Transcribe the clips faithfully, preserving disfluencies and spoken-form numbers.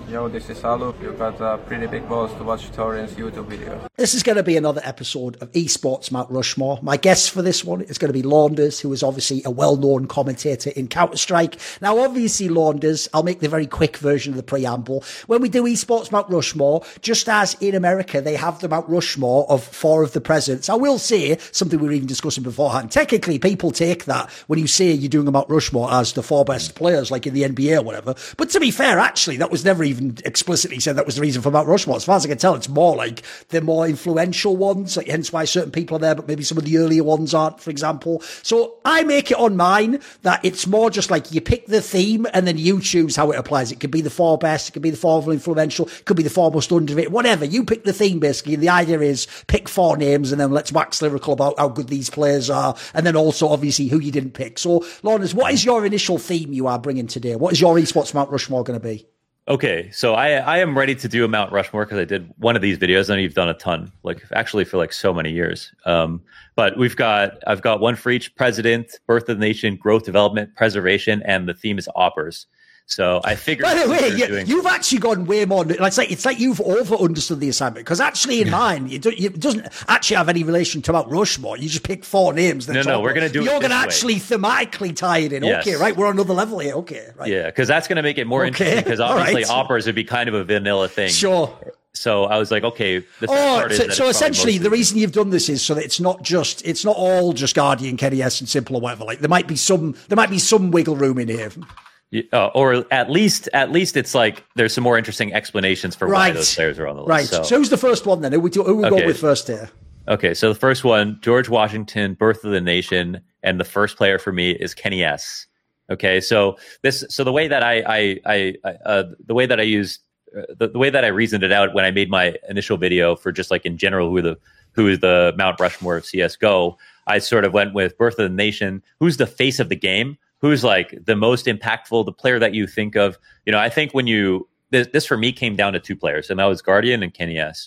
Yo, this is Alup. You got uh, pretty big balls to watch Torian's YouTube video. This is going to be another episode of Esports Mount Rushmore. My guest for this one is going to be Launders, who is obviously a well-known commentator in Counter-Strike. Now, obviously, Launders, I'll make the very quick version of the preamble. When we do Esports Mount Rushmore, just as in America, they have the Mount Rushmore of four of the presidents. I will say something we were even discussing beforehand. Technically, people take that when you say you're doing a Mount Rushmore as the four best players, like in the N B A or whatever. But to be fair, actually, that was never even explicitly said that was the reason for Mount Rushmore. As far as I can tell, it's more like the more influential ones, like, hence why certain people are there, but maybe some of the earlier ones aren't, for example. So I make it on mine that it's more just like you pick the theme and then you choose how it applies. It could be the four best, it could be the four influential, it could be the four most underrated, whatever. You pick the theme basically. And the idea is pick four names and then let's wax lyrical about how good these players are, and then also obviously who you didn't pick. So, Lawrence, what is your initial theme you are bringing today? What is your esports Mount Rushmore going to be? Okay, so I I am ready to do a Mount Rushmore because I did one of these videos and you've done a ton, like actually for like so many years. Um, but we've got I've got one for each president, birth of the nation, growth, development, preservation, and the theme is oppers. So I figured. By the way, you, doing... you've actually gone way more. It's like it's like you've over understood the assignment because actually in mine it, do, it doesn't actually have any relation to Mount Rushmore. You just pick four names. No, no, we're gonna do. You're it gonna way. actually thematically tie it in. Yes. Okay, right? We're on another level here. Okay, right. Yeah, because that's gonna make it more okay. interesting. Because obviously, right. oppers would be kind of a vanilla thing. Sure. So I was like, okay. The oh, part so, is so essentially, the mostly... reason you've done this is so that it's not just it's not all just Guardian, Kenny S, and Simple or whatever. Like there might be some there might be some wiggle room in here. Uh, or at least, at least it's like there's some more interesting explanations for right. why those players are on the list. Right. So, so who's the first one then? Who we, who we okay. go with first here? Okay. So the first one, George Washington, birth of the nation, and the first player for me is Kenny S. Okay. So this, so the way that I, I, I, uh, the way that I used, uh, the, the way that I reasoned it out when I made my initial video for just like in general who the who is the Mount Rushmore of C S G O, I sort of went with birth of the nation. Who's the face of the game? Who's like the most impactful, the player that you think of? You know, I think when you, this, this for me came down to two players, and that was Guardian and Kenny S.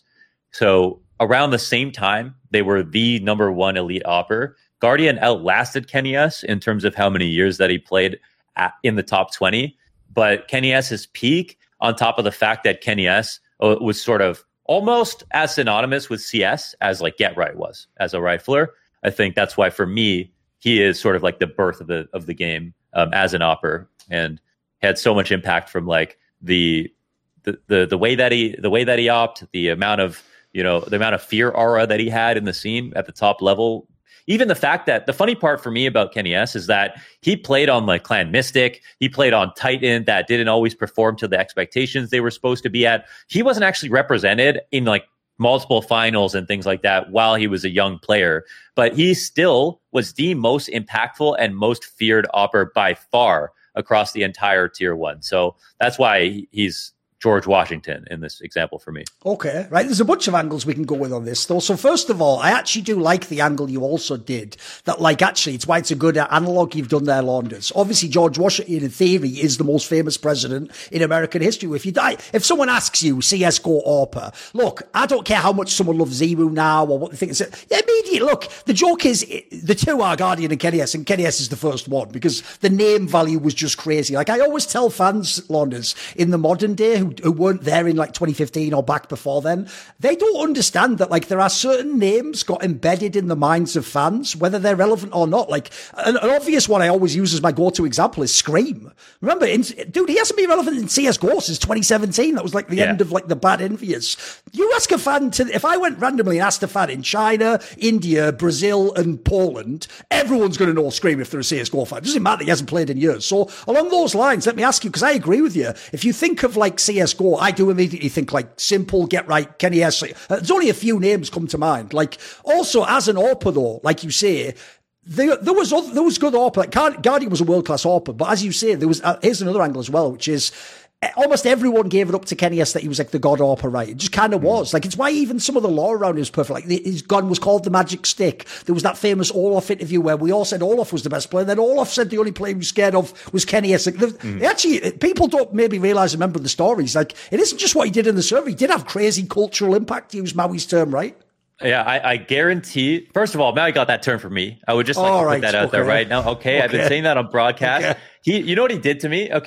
So around the same time, they were the number one elite opper. Guardian outlasted Kenny S in terms of how many years that he played at, in the top twenty. But Kenny S's peak, on top of the fact that Kenny S uh, was sort of almost as synonymous with C S as like Get Right was as a rifler. I think that's why for me, he is sort of like the birth of the of the game um, as an opper, and had so much impact from like the, the the the way that he the way that he opt, the amount of you know the amount of fear aura that he had in the scene at the top level. Even the fact that the funny part for me about Kenny S is that he played on like Clan Mystic, he played on Titan that didn't always perform to the expectations they were supposed to be at. He wasn't actually represented in like multiple finals and things like that while he was a young player, but he still was the most impactful and most feared opper by far across the entire tier one. So that's why he's George Washington in this example for me. Okay, right. There's a bunch of angles we can go with on this, though. So first of all, I actually do like the angle you also did. That, like, actually, it's why it's a good analog you've done there, Launders. Obviously, George Washington, in theory, is the most famous president in American history. If you die, if someone asks you C S G O AWPer, look, I don't care how much someone loves Zero now or what they think. It's yeah, immediate. Look, the joke is the two are Guardian and Kenny S, and Kenny S is the first one because the name value was just crazy. Like I always tell fans, Launders, in the modern day who who weren't there in like twenty fifteen or back before then, they don't understand that like there are certain names got embedded in the minds of fans, whether they're relevant or not. Like an, an obvious one I always use as my go-to example is Scream. Remember, in, dude, he hasn't been relevant in C S G O since twenty seventeen. That was like the yeah. end of like the bad envious. You ask a fan to, if I went randomly and asked a fan in China, India, Brazil, and Poland, everyone's going to know Scream if they're a C S G O fan. It doesn't matter, he hasn't played in years. So along those lines, let me ask you, because I agree with you. If you think of like C S G O, I do immediately think like Simple, Get Right, Kenny S. Uh, there's only a few names come to mind. Like also as an AWPer though, like you say, there, there was other, there was good AWPer. Like Guardian was a world class AWPer, but as you say, there was uh, here's another angle as well, which is almost everyone gave it up to Kenny S that he was like the god AWPer, right? It just kind of mm. was. Like, it's why even some of the lore around him was perfect. Like, his gun was called the Magic Stick. There was that famous Olaf interview where we all said Olaf was the best player. Then Olaf said the only player he was scared of was Kenny S. Like, mm. actually, people don't maybe realise, remember the stories. Like, it isn't just what he did in the server. He did have crazy cultural impact, to use Maui's term, right? Yeah, I, I guarantee. First of all, Maui got that term from me. I would just like oh, to put right, that out okay. there right now. Okay, okay, I've been saying that on broadcast. Okay. He, you know what he did to me? Okay,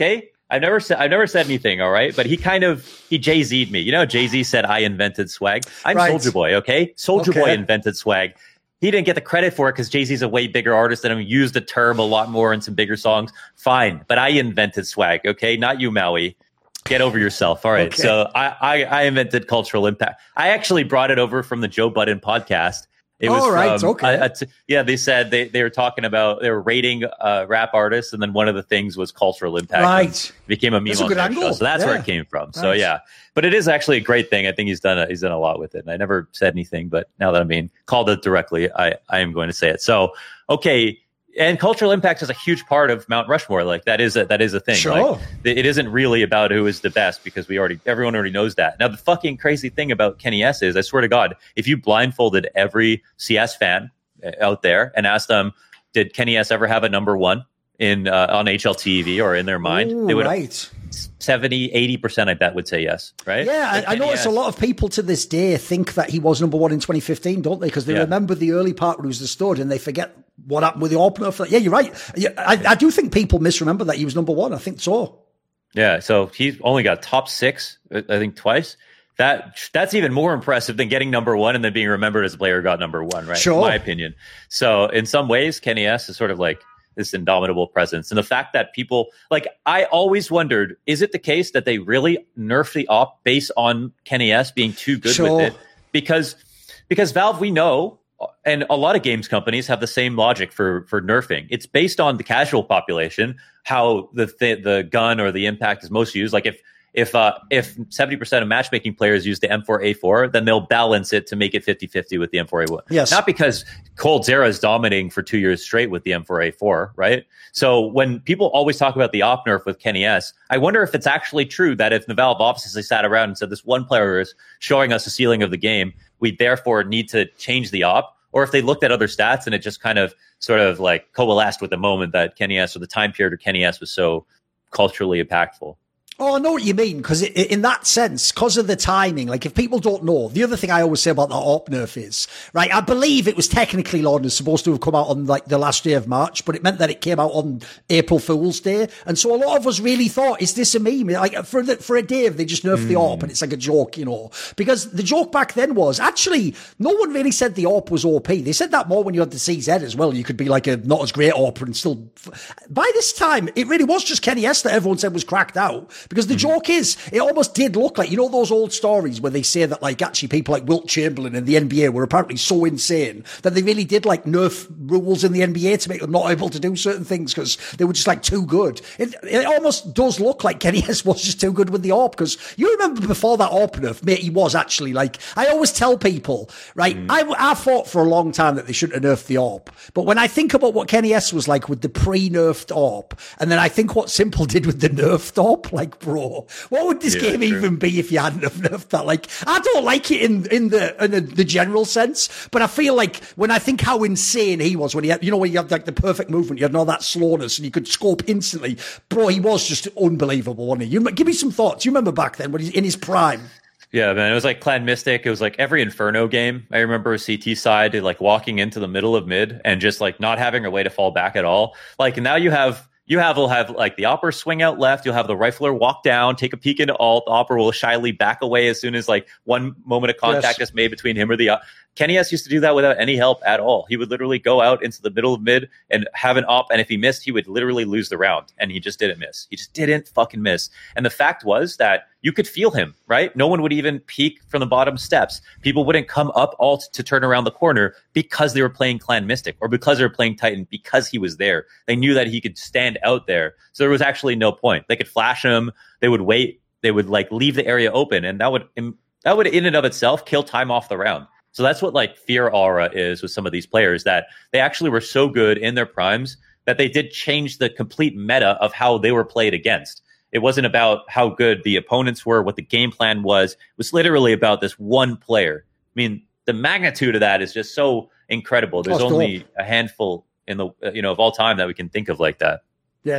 I've never said I've never said anything, all right. But he kind of he Jay Z'd me. You know, Jay Z said I invented swag. I'm Right. Soldier Boy, okay? Soldier Okay. Boy invented swag. He didn't get the credit for it because Jay Z's a way bigger artist than him. Used the term a lot more in some bigger songs. Fine, but I invented swag, okay? Not you, Maui. Get over yourself. All right. Okay. So I, I I invented cultural impact. I actually brought it over from the Joe Budden podcast. It was All right, from, okay. a- a t- yeah, they said they, they were talking about, they were rating uh, rap artists, and then one of the things was cultural impact. Right. It became a meme That's a on good their angle. show. So that's where Yeah. it came from. So Nice. yeah, but it is actually a great thing. I think he's done a, he's done a lot with it. And I never said anything, but now that I'm being called it directly, I, I am going to say it. So, okay. And cultural impact is a huge part of Mount Rushmore. Like that is a, that is a thing. Sure. Like, it isn't really about who is the best because we already, everyone already knows that. Now, the fucking crazy thing about Kenny S is, I swear to God, if you blindfolded every C S fan out there and asked them, did Kenny S ever have a number one in uh, on H L T V or in their mind? Ooh, they would right. seventy, eighty percent, I bet, would say yes. Right? Yeah, But I, I Kenny notice S- a lot of people to this day think that he was number one in twenty fifteen, don't they? Because they Yeah. remember the early part where he was the stud and they forget what happened with the opener. For, yeah, you're right. Yeah, I, I do think people misremember that he was number one. I think so. Yeah, so he's only got top six, I think, twice. That that's even more impressive than getting number one and then being remembered as a player who got number one, right? Sure. In my opinion. So in some ways, Kenny S is sort of like this indomitable presence. And the fact that people like, I always wondered, is it the case that they really nerf the op based on Kenny S being too good Sure. with it? Because because Valve, we know, and a lot of games companies have the same logic for for nerfing. It's based on the casual population, how the th- the gun or the impact is most used. Like if if uh, if seventy percent of matchmaking players use the M four A four, then they'll balance it to make it fifty-fifty with the M four A one. Yes. Not because Cold Zera is dominating for two years straight with the M four A four, right? So when people always talk about the op nerf with Kenny S, I wonder if it's actually true that if the Valve offices sat around and said this one player is showing us the ceiling of the game, we therefore need to change the op, or if they looked at other stats and it just kind of sort of like coalesced with the moment that Kenny S or the time period of Kenny S was so culturally impactful. Oh, I know what you mean, because in that sense, because of the timing, like if people don't know, the other thing I always say about the op nerf is, right, I believe it was technically Lord is supposed to have come out on like the last day of March, but it meant that it came out on April Fool's Day. And so a lot of us really thought, is this a meme? Like for the, for a day, they just nerfed mm. the op and it's like a joke, you know, because the joke back then was actually no one really said the op was O P. They said that more when you had the C Z as well. You could be like a not as great op and still, by this time, it really was just Kenny S that everyone said was cracked out. Because the mm-hmm. joke is, it almost did look like, you know, those old stories where they say that, like, actually people like Wilt Chamberlain in the N B A were apparently so insane that they really did, like, nerf rules in the N B A to make them not able to do certain things because they were just, like, too good. It, it almost does look like Kenny S was just too good with the AWP because you remember before that AWP nerf, mate, he was actually, like, I always tell people, right, mm. I, I thought for a long time that they shouldn't have nerfed the AWP. But when I think about what Kenny S was like with the pre-nerfed AWP, and then I think what Simple did with the nerfed AWP, like, bro, what would this yeah, game true. even be if you hadn't have nerfed that? Like, I don't like it in in the in the, the general sense, but I feel like when I think how insane he was when he had, you know, when you had like the perfect movement, you had all that slowness, and you could scope instantly. Bro, he was just unbelievable, wasn't he? You give me some thoughts. You remember back then when he's in his prime? Yeah, man, it was like Clan Mystic. It was like every Inferno game. I remember a C T side like walking into the middle of mid and just like not having a way to fall back at all. Like now you have. You have will have like the Opper swing out left. You'll have the rifler walk down, take a peek into alt. The Opper will shyly back away as soon as like one moment of contact yes. is made between him or the. Uh, Kenny S used to do that without any help at all. He would literally go out into the middle of mid and have an op, and if he missed, he would literally lose the round, and he just didn't miss. He just didn't fucking miss. And the fact was that you could feel him, right? No one would even peek from the bottom steps. People wouldn't come up alt to turn around the corner because they were playing Clan Mystic or because they were playing Titan because he was there. They knew that he could stand out there. So there was actually no point. They could flash him. They would wait. They would like leave the area open, and that would that would in and of itself kill time off the round. So that's what like fear aura is with some of these players, that they actually were so good in their primes that they did change the complete meta of how they were played against. It wasn't about how good the opponents were, what the game plan was. It was literally about this one player. I mean, the magnitude of that is just so incredible. There's oh, only cool. a handful in the, you know, of all time that we can think of like that. Yes.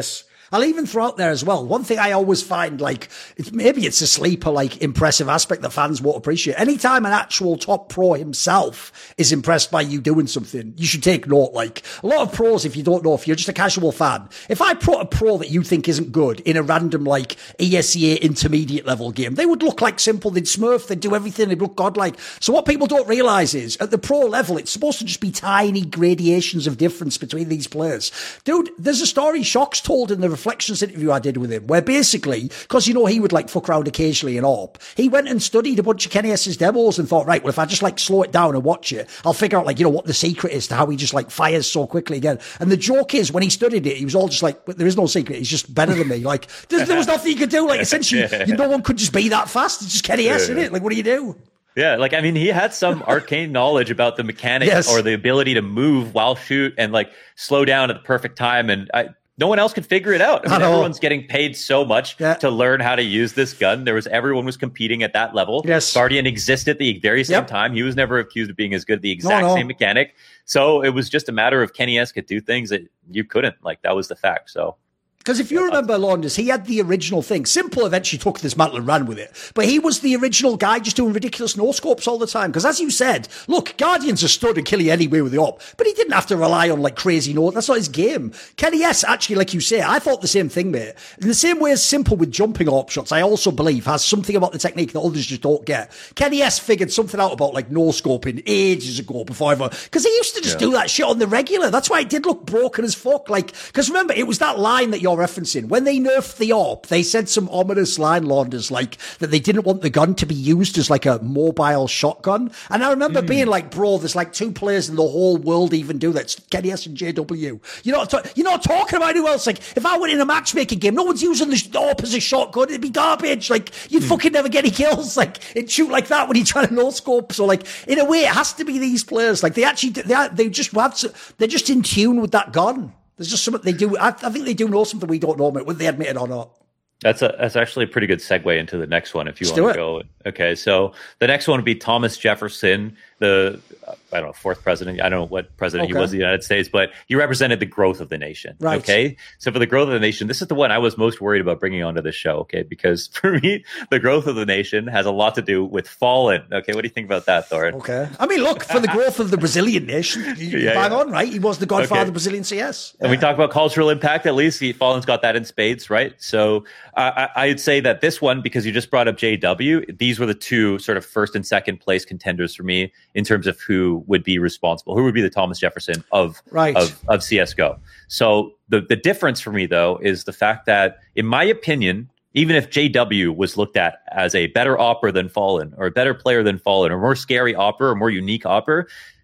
I'll even throw out there as well. One thing I always find, like, it's, maybe it's a sleeper, like, impressive aspect that fans won't appreciate. Anytime an actual top pro himself is impressed by you doing something, you should take note. Like, a lot of pros, if you don't know, if you're just a casual fan, if I put a pro that you think isn't good in a random, like, E S E A intermediate level game, they would look like simple, they'd smurf, they'd do everything, they'd look godlike. So what people don't realize is, at the pro level, it's supposed to just be tiny gradations of difference between these players. Dude, there's a story Shocks told in the Reflections interview I did with him, where basically, because you know he would like fuck around occasionally in A W P, he went and studied a bunch of Kenny S's demos and thought, right, well, if I just like slow it down and watch it, I'll figure out like, you know, what the secret is to how he just like fires so quickly again. And the joke is, when he studied it, he was all just like, there is no secret, he's just better than me. Like, there, there was nothing you could do. Like, essentially, you, no one could just be that fast. It's just Kenny S, isn't it? Like, what do you do? Yeah, like, I mean, he had some arcane knowledge about the mechanics Yes. or the ability to move while shoot and like slow down at the perfect time. And I, no one else could figure it out. I mean, I know. everyone's getting paid so much Yeah. to learn how to use this gun. There was everyone was competing at that level. Yes. Guardian existed at the very same Yep. time. He was never accused of being as good at the exact No, no. same mechanic. So it was just a matter of Kenny S could do things that you couldn't. Like, that was the fact. So. Because if you remember, Launders, he had the original thing. Simple eventually took this mantle and ran with it. But he was the original guy just doing ridiculous no-scopes all the time. Because as you said, look, Guardians are stood and kill you anyway with the op. But he didn't have to rely on like crazy no. That's not his game. Kenny S, actually, like you say, I thought the same thing, mate. In the same way as Simple with jumping op shots, I also believe has something about the technique that others just don't get. Kenny S figured something out about like no-scoping ages ago before ever. Because he used to just Yeah. do that shit on the regular. That's why it did look broken as fuck. Like, because remember, it was that line that you're referencing. When they nerfed the op, they said some ominous line, Launders, like that they didn't want the gun to be used as like a mobile shotgun. And I remember Mm. being like, bro, there's like two players in the whole world even do that. It's Kenny S and J W. You're not, ta- you're not talking about who else. Like, if I went in a matchmaking game, no one's using the sh- op as a shotgun. It'd be garbage. Like, you'd Mm. fucking never get any kills. Like, it'd shoot like that when you try to no scope. So, like, in a way, it has to be these players. Like, they actually, they, are, they just have to, they're just in tune with that gun. There's just something they do. I, I think they do know something we don't know, mate, whether they admit it or not. That's a that's actually a pretty good segue into the next one if you Let's want to do go. Okay, so the next one would be Thomas Jefferson, the uh, I don't know fourth president. I don't know what president Okay. he was in the United States, but he represented the growth of the nation. Right. Okay, so for the growth of the nation, this is the one I was most worried about bringing onto this show. Okay, because for me, the growth of the nation has a lot to do with Fallen. Okay, what do you think about that, Thorin? Okay. I mean, look, for the growth of the Brazilian nation, you Yeah, bang yeah. on, right? He was the godfather Okay. of Brazilian C S. And we talk about cultural impact. At least he, Fallen's got that in spades, right? So uh, I, I'd say that this one, because you just brought up J W, these were the two sort of first and second place contenders for me in terms of who would be responsible, who would be the Thomas Jefferson of Right. of, of C S G O. So the the difference for me though is the fact that, in my opinion, even if J W was looked at as a better opper than Fallen, or a better player than Fallen, or more scary opper, or more unique opper,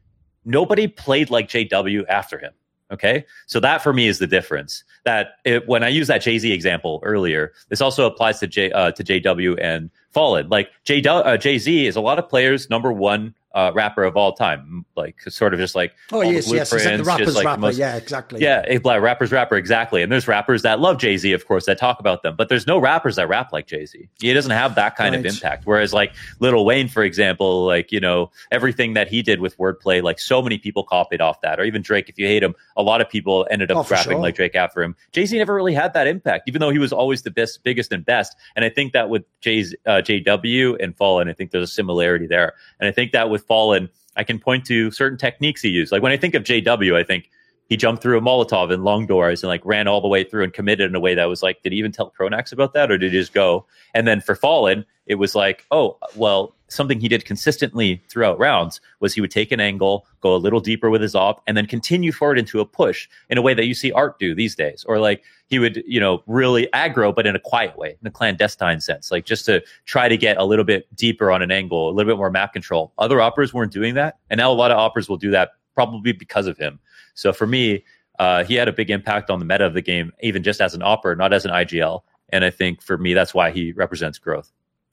nobody played like J W after him. Okay, so that for me is the difference. That it, when I use that Jay-Z example earlier, this also applies to J uh, to J W and Fallen. Like J uh, Jay-Z is a lot of players' number one uh, rapper of all time. Like sort of just like Oh, all the yes, yes. He's like the blueprints, rapper's just like the rapper. most- Yeah, exactly. yeah, a black rapper's rapper, exactly. And there's rappers that love Jay-Z, of course, that talk about them. But there's no rappers that rap like Jay-Z. He doesn't have that kind of Right. impact. Whereas like Lil Wayne, for example, like, you know, everything that he did with wordplay, like so many people copied off that. Or even Drake, if you hate him, a lot of people ended up Oh, for rapping sure. like Drake after him. Jay-Z never really had that impact, even though he was always the best, biggest and best. And I think that with Jay's, uh, J W and Fallen, I think there's a similarity there. And I think that with Fallen, I can point to certain techniques he used. Like when I think of J W, I think he jumped through a Molotov in long doors and like ran all the way through and committed in a way that was like, did he even tell Pronax about that, or did he just go? And then for Fallen, it was like, oh, well, something he did consistently throughout rounds was he would take an angle, go a little deeper with his op, and then continue forward into a push in a way that you see Art do these days. Or like he would, you know, really aggro, but in a quiet way, in a clandestine sense, like just to try to get a little bit deeper on an angle, a little bit more map control. Other operas weren't doing that. And now a lot of operas will do that probably because of him. So for me, uh, he had a big impact on the meta of the game, even just as an opera, not as an I G L. And I think for me, that's why he represents growth.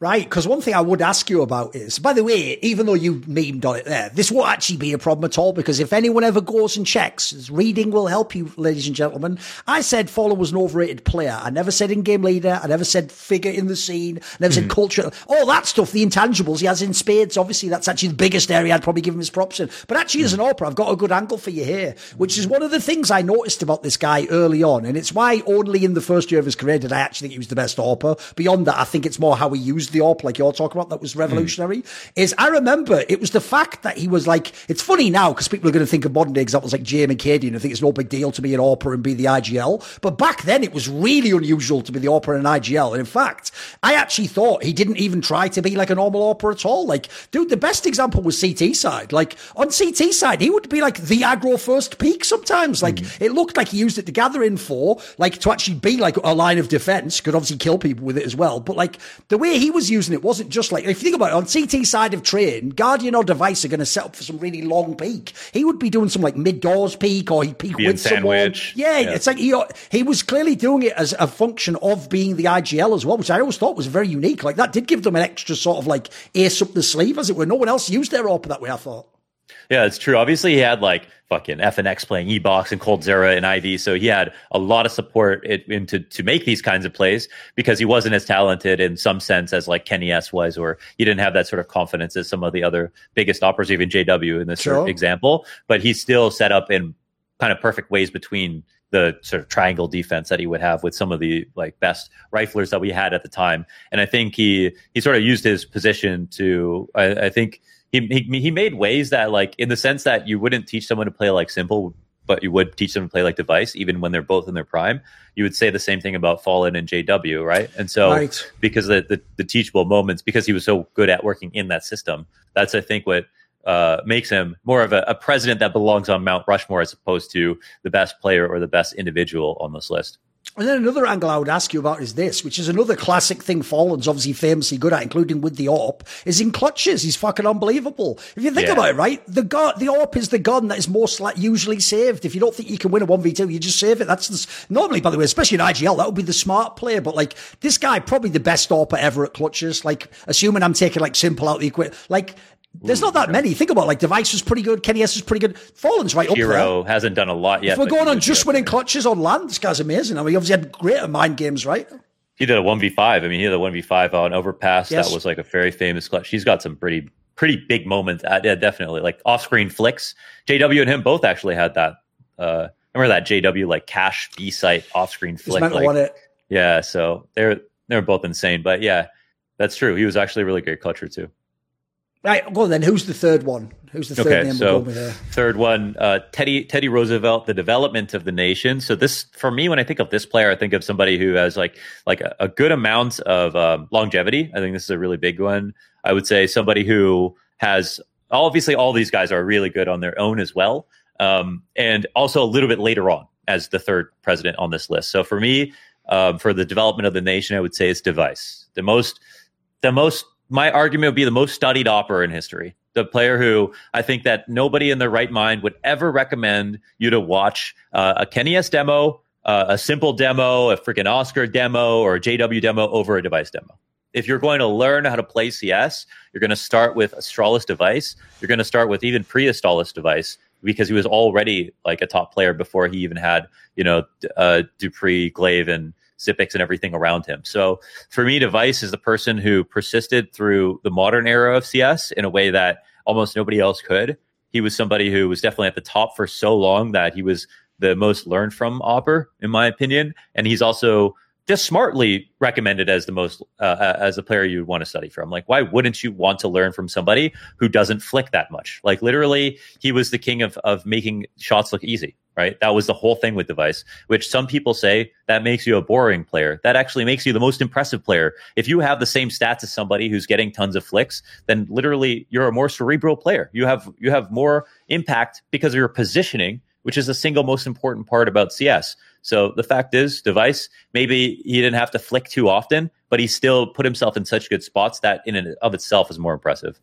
Right, because one thing I would ask you about is, by the way, even though you memed on it there, this won't actually be a problem at all, because if anyone ever goes and checks, reading will help you, ladies and gentlemen. I said Fallen was an overrated player. I never said in-game leader. I never said figure in the scene. I never mm. said culture. All that stuff, the intangibles he has in spades, obviously that's actually the biggest area I'd probably give him his props in. But actually, mm. as an Opera, I've got a good angle for you here, which is one of the things I noticed about this guy early on, and it's why only in the first year of his career did I actually think he was the best Opera. Beyond that, I think it's more how he used the Op, like you're talking about, that was revolutionary. Mm. Is I remember it was the fact that he was like, it's funny now because people are going to think of modern day examples like J M and K D and I think it's no big deal to be an Opera and be the I G L. But back then it was really unusual to be the Opera and I G L. And in fact, I actually thought he didn't even try to be like a normal Opera at all. Like, dude, the best example was C T side. Like on C T side, he would be like the aggro first peak sometimes. Like mm. it looked like he used it to gather info, like to actually be like a line of defense, could obviously kill people with it as well. But like the way he was using it wasn't just like, if you think about it, on C T side of train, Guardian or Device are going to set up for some really long peak. He would be doing some like mid-doors peak, or he'd peak be with someone. Yeah, yeah, it's like he, he was clearly doing it as a function of being the I G L as well, which I always thought was very unique. Like that did give them an extra sort of like ace up the sleeve, as it were. No one else used their Opera that way, I thought. Yeah, it's true. Obviously, he had like fucking F N X playing E-Box and Coldzera and I V, so he had a lot of support it, into to make these kinds of plays because he wasn't as talented in some sense as like Kenny S was, or he didn't have that sort of confidence as some of the other biggest Operas, even J W in this sure. sort of example. But he's still set up in kind of perfect ways between the sort of triangle defense that he would have with some of the like best riflers that we had at the time. And I think he he sort of used his position to, I, I think. He, he he made ways that, like, in the sense that you wouldn't teach someone to play like Simple, but you would teach them to play like Device, even when they're both in their prime. You would say the same thing about Fallen and J W, right? And so, right. because the, the the teachable moments, because he was so good at working in that system, that's I think what uh, makes him more of a, a president that belongs on Mount Rushmore as opposed to the best player or the best individual on this list. And then another angle I would ask you about is this, which is another classic thing Fallen's obviously famously good at, including with the A W P, is in clutches. He's fucking unbelievable. If you think yeah. about it, right, the gun, the A W P is the gun that is most like usually saved. If you don't think you can win a one v two, you just save it. That's the, normally, by the way, especially in I G L, that would be the smart play. But like this guy, probably the best A W P ever at clutches. Like assuming I'm taking like Simple out the equipment, like. There's not that many. Think about it, like Device was pretty good. Kenny S was pretty good. Fallen's right Hero up there. Hero hasn't done a lot yet. If we're going on just winning clutches on land, this guy's amazing. I mean, he obviously had great mind games, right? He did a one v five. I mean, he did a one v five on Overpass. Yes. That was like a very famous clutch. He's got some pretty pretty big moments. Uh, yeah, definitely. Like off-screen flicks. J W and him both actually had that. Uh, remember that J W like cash B-site off-screen flick? Like, it. Yeah, so they're they're both insane. But yeah, that's true. He was actually a really great clutcher too. Right, go on then. Who's the third one? Who's the third okay, name so we're going with there? Third one, uh, Teddy Teddy Roosevelt, the development of the nation. So this, for me, when I think of this player, I think of somebody who has like like a, a good amount of um, longevity. I think this is a really big one. I would say somebody who has, obviously all these guys are really good on their own as well, um, and also a little bit later on as the third president on this list. So for me, um, for the development of the nation, I would say it's Device. The most, the most. My argument would be the most studied Opera in history. The player who I think that nobody in their right mind would ever recommend you to watch uh, a Kenny S demo, uh, a Simple demo, a freaking Oscar demo, or a J W demo over a Device demo. If you're going to learn how to play C S, you're going to start with Astralis Device. You're going to start with even pre-Astralis Device, because he was already like a top player before he even had, you know, uh, Dupree, Glaive, and Zippix and everything around him. So for me, Device is the person who persisted through the modern era of C S in a way that almost nobody else could. He was somebody who was definitely at the top for so long that he was the most learned from Opera, in my opinion. And he's also just smartly recommended as the most, uh, as a player you would want to study from. Like, why wouldn't you want to learn from somebody who doesn't flick that much? Like, literally, he was the king of, of making shots look easy, right? That was the whole thing with Device, which some people say that makes you a boring player. That actually makes you the most impressive player. If you have the same stats as somebody who's getting tons of flicks, then literally you're a more cerebral player. You have, you have more impact because of your positioning, which is the single most important part about C S. So the fact is, Device, maybe he didn't have to flick too often, but he still put himself in such good spots that in and of itself is more impressive.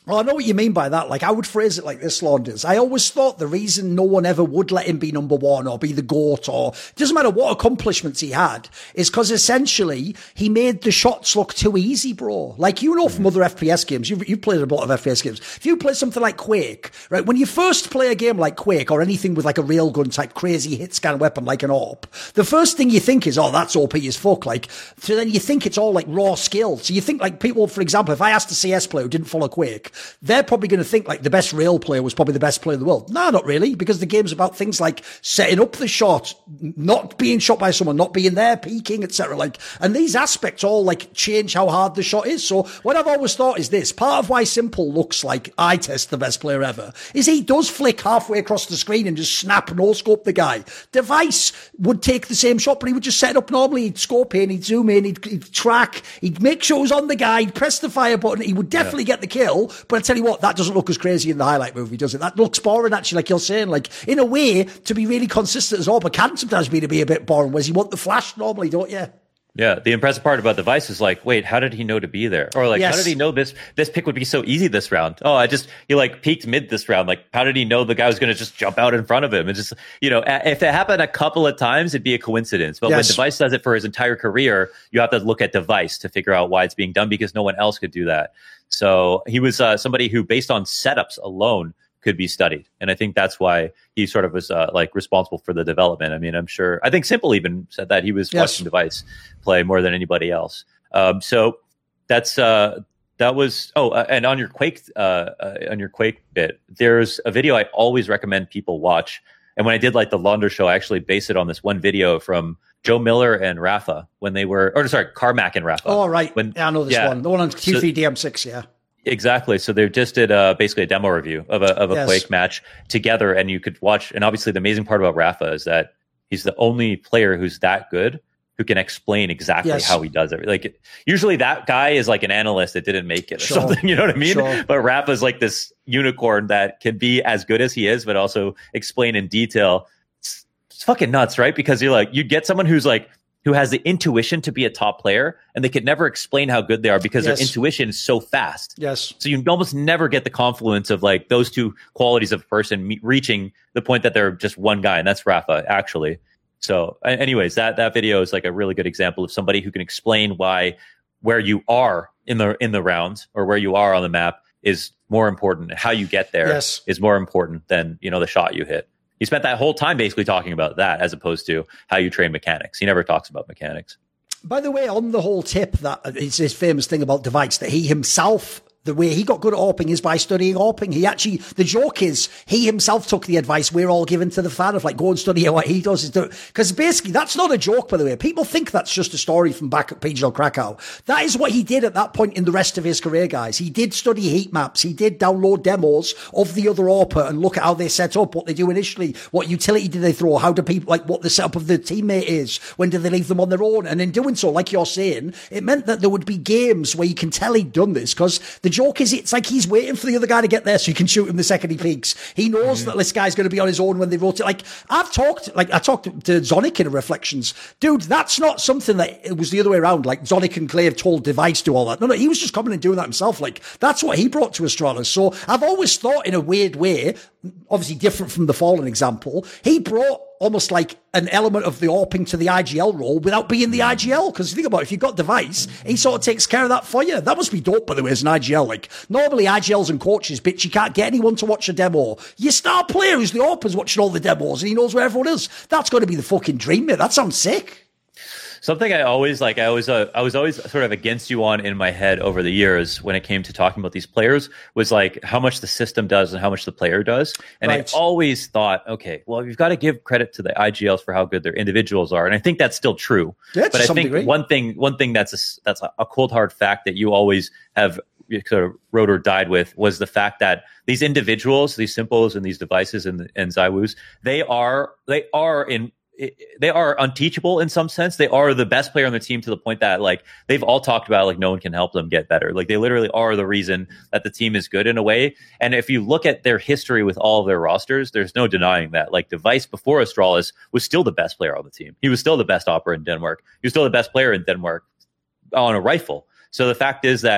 Well, I know what you mean by that. Like, I would phrase it like this, Launders. I always thought the reason no one ever would let him be number one or be the GOAT, or it doesn't matter what accomplishments he had, is because essentially he made the shots look too easy, bro. Like, you know, from other F P S games, you've, you've played a lot of F P S games. If you play something like Quake, right, when you first play a game like Quake or anything with like a railgun type crazy hit scan weapon like an AWP, the first thing you think is, oh, that's O P as fuck. Like, so then you think it's all like raw skill. So you think like people, for example, if I asked a C S player who didn't follow Quake, they're probably going to think like the best rail player was probably the best player in the world. No, not really, because the game's about things like setting up the shot, not being shot by someone, not being there, peeking, et cetera. Like, and these aspects all like change how hard the shot is. So what I've always thought is this: part of why Simple looks like I Test the best player ever is he does flick halfway across the screen and just snap no scope the guy. Device would take the same shot, but he would just set it up normally. He'd scope in, he'd zoom in, he'd, he'd track, he'd make sure it was on the guy, he'd press the fire button. He would definitely yeah. get the kill. But I tell you what, that doesn't look as crazy in the highlight movie, does it? That looks boring, actually, like you're saying. Like, in a way, to be really consistent as all, but can sometimes be to be a bit boring, whereas you want the flash normally, don't you? Yeah, the impressive part about Device is like, wait, how did he know to be there? Or like, yes. how did he know this this pick would be so easy this round? Oh, I just, he like peaked mid this round. Like, how did he know the guy was going to just jump out in front of him? And just, you know, if it happened a couple of times, it'd be a coincidence. But yes. when Device does it for his entire career, you have to look at Device to figure out why it's being done, because no one else could do that. So he was uh, somebody who, based on setups alone, could be studied. And I think that's why he sort of was uh, like responsible for the development. I mean, I'm sure, I think Simple even said that he was yes. watching Device play more than anybody else. Um, so that's, uh, that was, oh, uh, and on your Quake, uh, uh, on your Quake bit, there's a video I always recommend people watch. And when I did like the Launder show, I actually based it on this one video from Joe Miller and Rafa when they were, or sorry, Carmack and Rafa. Oh, right. When, yeah, I know this yeah. one. The one on Q three D M six, yeah. Exactly. So they just did uh, basically a demo review of a of a yes. Quake match together, and you could watch. And obviously, the amazing part about Rafa is that he's the only player who's that good who can explain exactly yes. how he does it. Like, usually that guy is like an analyst that didn't make it or sure. something. You know what I mean? Sure. But Rafa's like this unicorn that can be as good as he is, but also explain in detail. It's, it's fucking nuts, right? Because you're like, you get someone who's like, who has the intuition to be a top player, and they could never explain how good they are because yes. their intuition is so fast. Yes. So you almost never get the confluence of like those two qualities of a person me- reaching the point that they're just one guy, and that's Rafa, actually. So anyways, that, that video is like a really good example of somebody who can explain why where you are in the in the round or where you are on the map is more important. How you get there yes. is more important than, you know, the shot you hit. He spent that whole time basically talking about that as opposed to how you train mechanics. He never talks about mechanics. By the way, on the whole tip, that it's his famous thing about Device, that he himself, the way he got good at AWPing is by studying AWPing. He actually, the joke is, he himself took the advice we're all given to the fan of like, go and study what he does. Because basically, that's not a joke, by the way. People think that's just a story from back at P G L Krakow. That is what he did at that point in the rest of his career, guys. He did study heat maps. He did download demos of the other AWPer and look at how they set up, what they do initially, what utility do they throw, how do people, like what the setup of the teammate is, when do they leave them on their own. And in doing so, like you're saying, it meant that there would be games where you can tell he'd done this, because the joke is it's like he's waiting for the other guy to get there so he can shoot him the second he peeks. He knows mm-hmm. that this guy's going to be on his own when they rotate. Like, I've talked, like, I talked to Zonic in Reflections. Dude, that's not something that it was the other way around. Like, Zonic and Clave told Device to all that. No, no, he was just coming and doing that himself. Like, that's what he brought to Astralis. So I've always thought, in a weird way, obviously different from the Fallen example, he brought almost like an element of the AWPing to the I G L role without being the I G L. Because think about it, if you've got Device, he sort of takes care of that for you. That must be dope, by the way, as an I G L. Like, normally I G Ls and coaches, bitch, you can't get anyone to watch a demo. Your star player who's the AWPer's watching all the demos and he knows where everyone is. That's got to be the fucking dream, mate. That sounds sick. Something I always like, I always, uh, I was always sort of against you on in my head over the years when it came to talking about these players was like how much the system does and how much the player does. And right. I always thought, okay, well, you've got to give credit to the I G Ls for how good their individuals are. And I think that's still true. Yeah, but I think degree. one thing, one thing that's a, that's a cold hard fact that you always have sort of rode or died with was the fact that these individuals, these Simples and these Devices and, and ZywOos, they are, they are in, they are unteachable in some sense. They are the best player on the team to the point that like they've all talked about like no one can help them get better. Like they literally are the reason that the team is good in a way. And if you look at their history with all of their rosters, there's no denying that. Like Device before Astralis was still the best player on the team. He was still the best operator in Denmark. He was still the best player in Denmark on a rifle. So the fact is that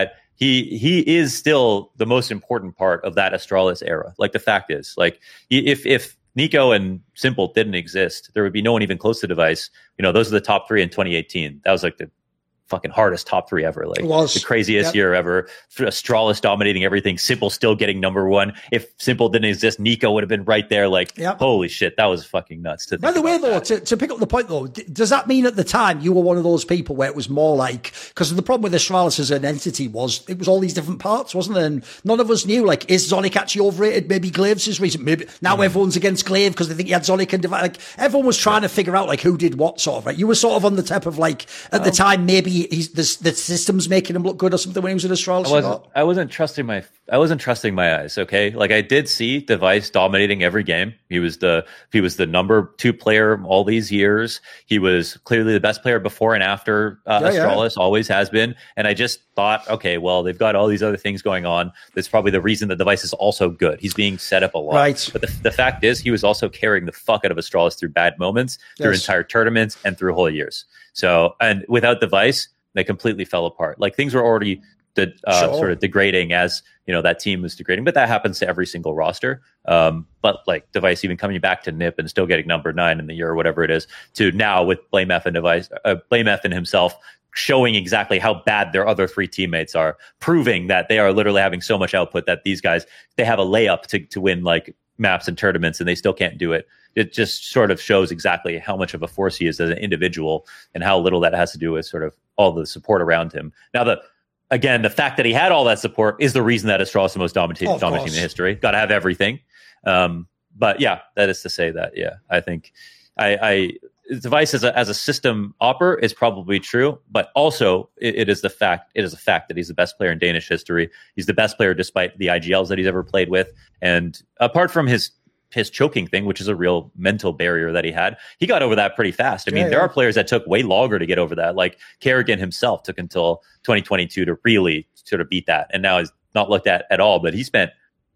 he he is still the most important part of that Astralis era. Like the fact is, like if if Nico and Simple didn't exist, there would be no one even close to Device. You know, those are the top three in twenty eighteen. That was like the fucking hardest top three ever, like the craziest yep. year ever. Astralis dominating everything, Simple still getting number one. If Simple didn't exist, Nico would have been right there. Like, yep. holy shit, that was fucking nuts. To By the way, though, to, to pick up the point, though, d- does that mean at the time you were one of those people where it was more like, because the problem with Astralis as an entity was it was all these different parts, wasn't it? And none of us knew, like, is Zonic actually overrated? Maybe Glave's his reason. Maybe now mm. everyone's against Glaive because they think he had Zonic and Device. Like, everyone was trying to figure out, like, who did what, sort of, right? You were sort of on the tip of, like, at oh. the time, maybe he's the, the system's making him look good or something when he was in Astralis. I wasn't, I wasn't trusting my, I wasn't trusting my eyes. Okay. Like I did see Device dominating every game. He was the, he was the number two player all these years. He was clearly the best player before and after uh, yeah, Astralis, yeah. always has been. And I just thought, okay, well, they've got all these other things going on. That's probably the reason the Device is also good. He's being set up a lot. Right. But the, the fact is he was also carrying the fuck out of Astralis through bad moments, through yes. entire tournaments and through whole years. So, and without Device, they completely fell apart. Like things were already de- uh, sure. sort of degrading as, you know, that team was degrading, but that happens to every single roster. Um, but like Device even coming back to N I P and still getting number nine in the year or whatever it is, to now with Blame F and Device, uh, Blame F and himself showing exactly how bad their other three teammates are, proving that they are literally having so much output that these guys, they have a layup to, to win like maps and tournaments and they still can't do it. It just sort of shows exactly how much of a force he is as an individual and how little that has to do with sort of all the support around him. Now, the again, the fact that he had all that support is the reason that Astralis is the most dominant, oh, dominant team in history. Got to have everything. Um, but yeah, that is to say that, yeah, I think I, I Device as a, as a system opper is probably true, but also it, it is the fact, it is a fact that he's the best player in Danish history. He's the best player despite the I G Ls that he's ever played with. And apart from his his choking thing, which is a real mental barrier that he had, he got over that pretty fast. I mean, yeah, there yeah. are players that took way longer to get over that. Like Kerrigan himself took until twenty twenty-two to really sort of beat that. And now he's not looked at at all, but he spent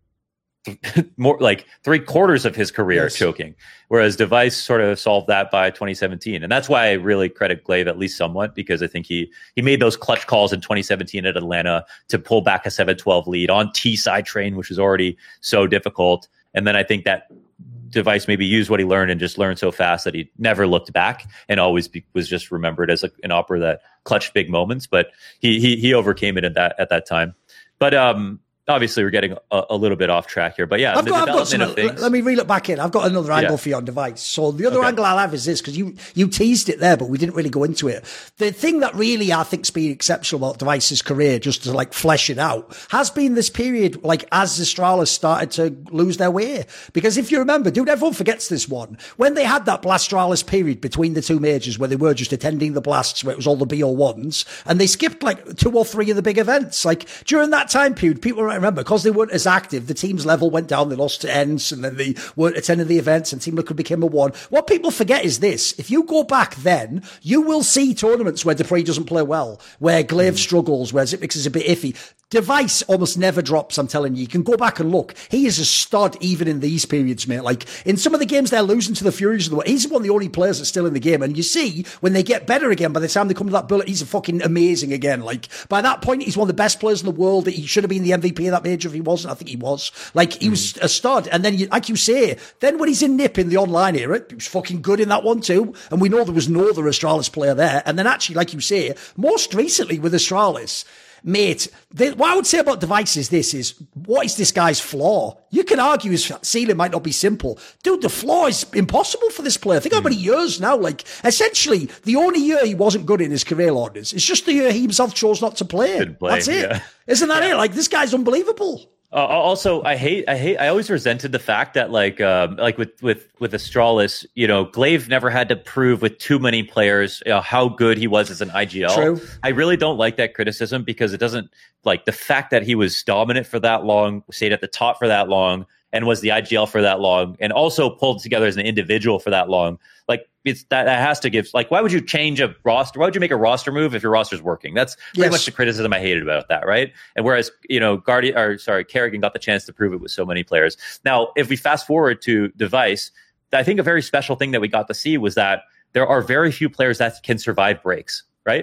more like three quarters of his career yes. choking. Whereas Device sort of solved that by twenty seventeen. And that's why I really credit Glaive at least somewhat, because I think he, he made those clutch calls in twenty seventeen at Atlanta to pull back a seven twelve lead on T side train, which was already so difficult. And then I think that Device maybe used what he learned and just learned so fast that he never looked back and always be, was just remembered as a, an opera that clutched big moments. But he he he overcame it at that at that time. But um, obviously, we're getting a, a little bit off track here. But yeah, I've the got, development I've got some, of things. Let me reel it back in. I've got another angle yeah. for you on Device. So the other okay. angle I'll have is this, because you, you teased it there, but we didn't really go into it. The thing that really I think's been exceptional about Device's career, just to like flesh it out, has been this period, like as Astralis started to lose their way. Because if you remember, dude, everyone forgets this one. When they had that Blastralis period between the two majors where they were just attending the blasts, where it was all the B O ones, and they skipped like two or three of the big events. Like during that time period, people might remember, because they weren't as active, the team's level went down, they lost to Ents, and then they weren't attending the events, and Team Liquid became a one. What people forget is this: if you go back then, you will see tournaments where dupreeh doesn't play well, where Glaive mm. struggles, where Xyp9x is a bit iffy. Device almost never drops, I'm telling you. You can go back and look. He is a stud even in these periods, mate. Like, in some of the games they're losing to the Furies of the world, he's one of the only players that's still in the game. And you see, when they get better again, by the time they come to that bullet, he's fucking amazing again. Like, by that point, he's one of the best players in the world. He should have been the M V P of that major if he wasn't. I think he was. Like, he mm. was a stud. And then, you, like you say, then when he's in N I P in the online era, he was fucking good in that one too. And we know there was no other Astralis player there. And then actually, like you say, most recently with Astralis, mate, the, what I would say about Device is this, is what is this guy's flaw? You can argue his ceiling might not be simple. Dude, the flaw is impossible for this player. Think how many years now, like, essentially, the only year he wasn't good in his career, Launders, it's just the year he himself chose not to play. play That's it. Yeah. Isn't that yeah. it? Like, this guy's unbelievable. Uh, also, I hate, I hate, I always resented the fact that, like, um, like with with with Astralis, you know, Glaive never had to prove with too many players, you know, how good he was as an I G L. True. I really don't like that criticism, because it doesn't, like, the fact that he was dominant for that long, stayed at the top for that long, and was the I G L for that long, and also pulled together as an individual for that long. Like, it's that, that has to give, like, why would you change a roster? Why would you make a roster move if your roster's working? That's pretty yes. much the criticism I hated about that, right? And whereas, you know, Guardian, or sorry, Kerrigan got the chance to prove it with so many players. Now, if we fast forward to Device, I think a very special thing that we got to see was that there are very few players that can survive breaks, right?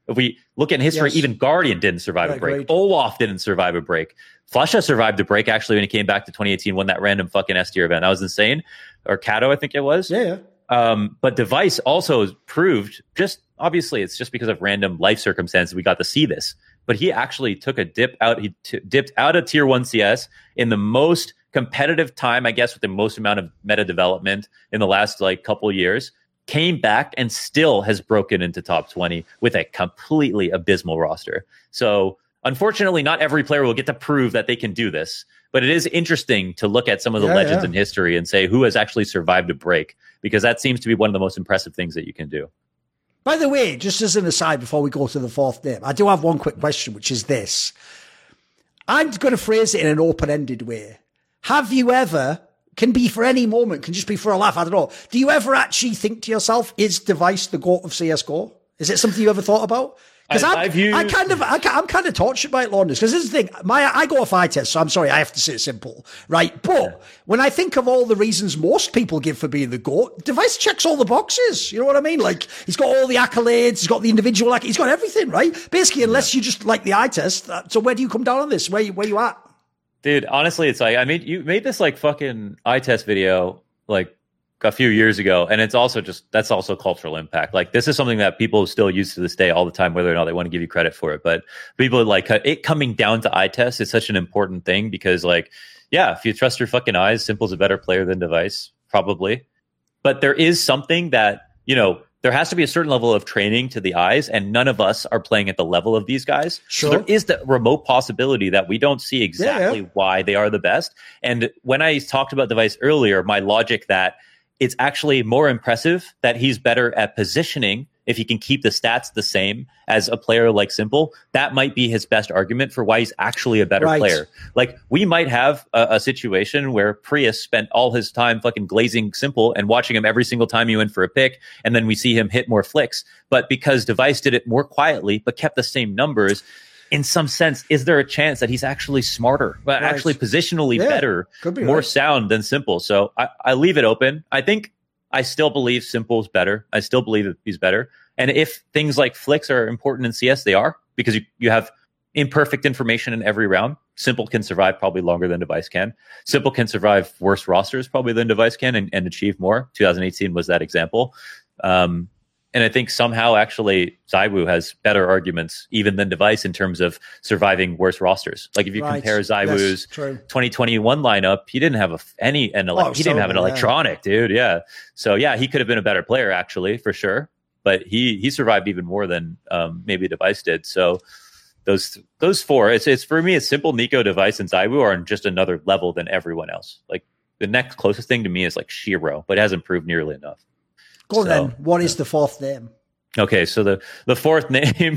If we look at history, Yes. even Guardian didn't survive Yeah, a break. agreed. Olaf didn't survive a break. Flusha survived a break actually when he came back to twenty eighteen, won that random fucking S tier event. That was insane. Or Kato, I think it was. Yeah, yeah. Um, but Device also proved, just obviously it's just because of random life circumstances we got to see this. But he actually took a dip out. He t- dipped out of tier one C S in the most competitive time, I guess, with the most amount of meta development in the last like couple of years. Came back and still has broken into top twenty with a completely abysmal roster. So unfortunately, not every player will get to prove that they can do this. But it is interesting to look at some of the Yeah, legends yeah. in history and say who has actually survived a break, because that seems to be one of the most impressive things that you can do. By the way, just as an aside before we go to the fourth name, I do have one quick question, which is this. I'm going to phrase it in an open-ended way. Have you ever, can be for any moment, can just be for a laugh, I don't know. Do you ever actually think to yourself, is Device the GOAT of C S G O? Is it something you ever thought about? Because I- I'm, I've used- I kind of, I, ca- I'm kind of tortured by it, Launders. Because this is the thing, my, I go off eye test, so I'm sorry, I have to say it simple, right? But when I think of all the reasons most people give for being the GOAT, Device checks all the boxes. You know what I mean? Like, he's got all the accolades, he's got the individual, like, he's got everything, right? Basically, unless you just like the eye test. uh, So where do you come down on this? Where, you- where you at? Dude, honestly, it's like I made you made this like fucking eye test video like a few years ago, and it's also just that's also cultural impact. Like this is something that people still use to this day all the time, whether or not they want to give you credit for it. But people like it coming down to eye test is such an important thing because, like, yeah, if you trust your fucking eyes, Simple's a better player than Device, probably. But there is something that you know. There has to be a certain level of training to the eyes, and none of us are playing at the level of these guys. Sure. So there is the remote possibility that we don't see exactly Yeah, yeah. why they are the best. And when I talked about Device earlier, my logic that it's actually more impressive that he's better at positioning if he can keep the stats the same as a player like Simple, that might be his best argument for why he's actually a better Right. player. Like we might have a, a situation where Prius spent all his time fucking glazing Simple and watching him every single time he went for a pick, and then we see him hit more flicks. But because Device did it more quietly but kept the same numbers, in some sense, is there a chance that he's actually smarter, but Right. actually positionally Yeah, better, could be more right. sound than Simple? So I, I leave it open. I think I still believe Simple's better. I still believe that he's better. And if things like flicks are important in C S, they are, because you, you have imperfect information in every round. Simple can survive probably longer than Device can. Simple can survive worse rosters probably than Device can and, and achieve more. twenty eighteen was that example. Um, and I think somehow actually ZywOo has better arguments even than Device in terms of surviving worse rosters. Like if you Right. compare ZywOo's Yes, true. twenty twenty-one lineup, he didn't have a, any, an ele- Oh, he didn't have an terrible, yeah. electronic, dude. Yeah. So yeah, he could have been a better player actually, for sure. But he he survived even more than um, maybe Device did. So those those four, it's it's for me, it's Simple, Nico, Device, and ZywOo are on just another level than everyone else. Like the next closest thing to me is like Shiro, but it hasn't proved nearly enough. Go on So, then. What is the fourth name? Okay, so the the fourth name.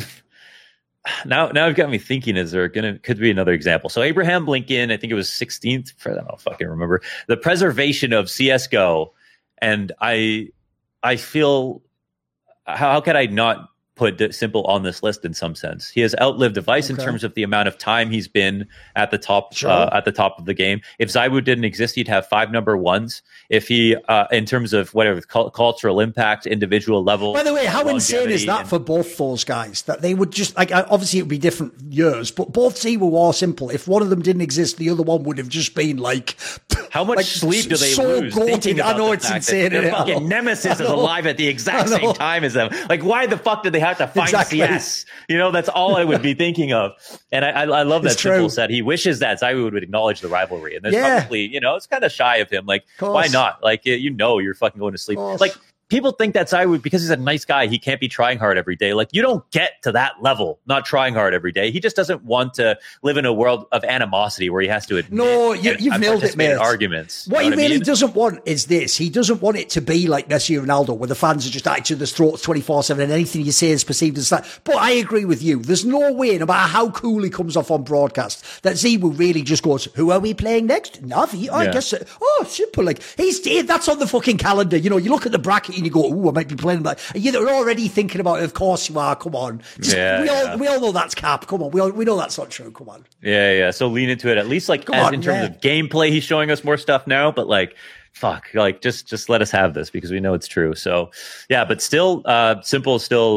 Now, now I've got me thinking: is there gonna could be another example? So Abraham Lincoln, I think it was sixteenth. I don't fucking remember the preservation of C S G O, and I, I feel how, how could I not put Simple on this list in some sense? He has outlived Device in Okay. terms of the amount of time he's been at the top Sure. uh, at the top of the game. If ZywOo didn't exist, he'd have five number ones. If he, uh, in terms of whatever cul- cultural impact, individual level. By the way, how insane is longevity, that and- for both those guys? That they would just, like, obviously it would be different years, but both ZywOo or Simple, if one of them didn't exist, the other one would have just been like, How much like, sleep do they so lose? goated. thinking I about know the it's fact that insane. Their innit? I fucking know. nemesis I is know. alive at the exact I know. same time as them. Like, why the fuck did they have to find Exactly. C S? You know, that's all I would be thinking of. And I, I, I love that It's Simple true. said he wishes that ZywOo would acknowledge the rivalry. And there's Yeah. probably, you know, it's kind of shy of him. Like, Course. why not? Like, you know, you're fucking going to sleep. Course. Like, people think that ZywOo, because he's a nice guy, he can't be trying hard every day. Like, you don't get to that level, not trying hard every day. He just doesn't want to live in a world of animosity where he has to admit. No, you- and- you've and nailed it, participate in mate. arguments. What You he know I really mean? doesn't want is this. He doesn't want it to be like Messi or Ronaldo, where the fans are just at each other's throats twenty-four seven and anything you say is perceived as that. But I agree with you. There's no way, no matter how cool he comes off on broadcast, that ZywOo really just goes, who are we playing next? Navi? Oh, I Yeah. guess, so. Oh, simple. Like, he's, that's on the fucking calendar. You know, you look at the bracket and you go, ooh, I might be playing that. You're already thinking about it. Of course you are. Come on. Just, Yeah, we all yeah. we all know that's cap. Come on. We all, we know that's not true. Come on. Yeah, yeah. So lean into it. At least like Come as on, in terms yeah. of gameplay, he's showing us more stuff now. But like, fuck, like just just let us have this because we know it's true. So yeah, but still, uh, Simple is still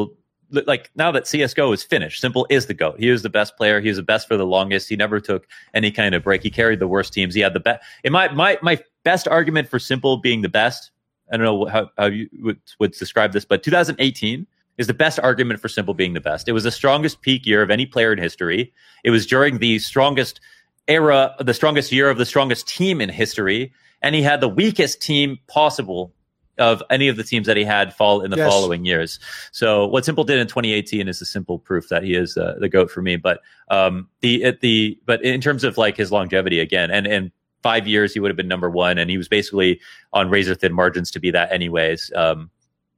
like now that C S G O is finished, Simple is the GOAT. He was the best player. He was the best for the longest. He never took any kind of break. He carried the worst teams. He had the best. In my my my best argument for Simple being the best, I don't know how, how you would, would describe this, but two thousand eighteen is the best argument for Simple being the best. It was the strongest peak year of any player in history. It was during the strongest era, the strongest year of the strongest team in history, and he had the weakest team possible of any of the teams that he had fall in the yes. following years. So what Simple did in twenty eighteen is a simple proof that he is uh, the GOAT for me. But um, the at the but in terms of like his longevity again, and and five years he would have been number one, and he was basically on razor thin margins to be that anyways. Um,